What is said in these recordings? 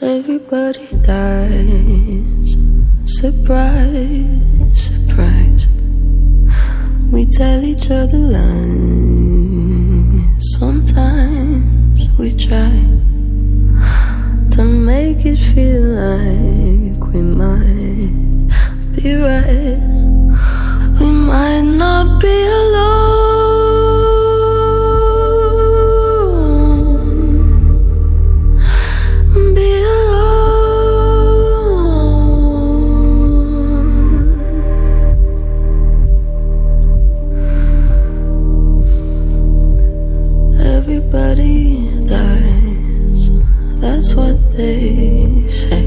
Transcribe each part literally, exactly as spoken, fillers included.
Everybody dies. Surprise, surprise. We tell each other lies. Sometimes we try to make it feel like we might be right. We might not be alone. Everybody dies, that's what they say.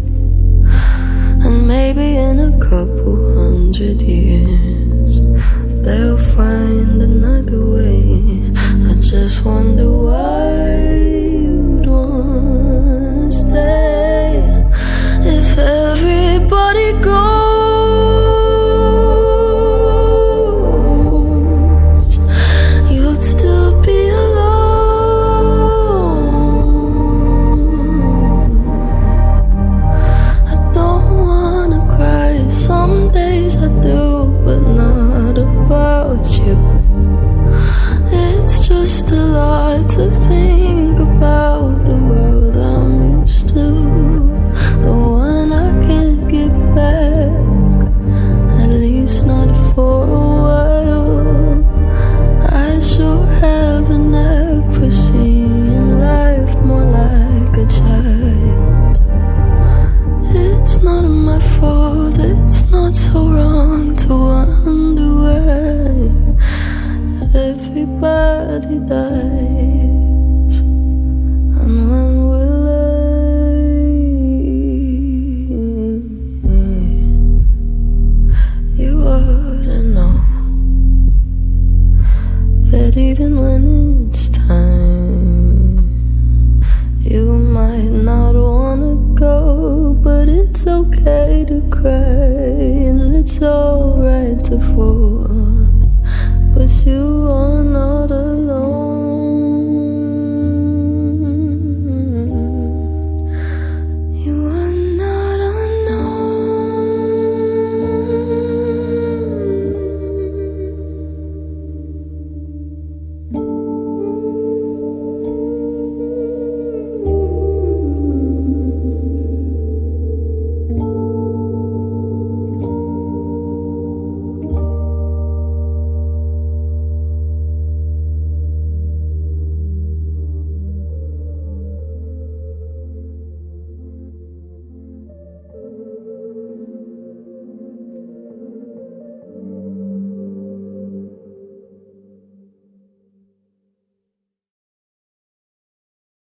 And maybe in a couple hundred years they'll find another way. I just wonder why you'd wanna stay. If everybody goes, you'd still be I do, but not about you. It's just a lot to think about. The world I'm used to, the one I can't get back, at least not for a while. I sure have a knack for seeing life more like a child. It's not my fault, it's not so wrong to wonder why everybody dies. And when will I? You ought to know that even when it's time, you might not wanna go, but it's okay to cry, and it's alright to fall. But you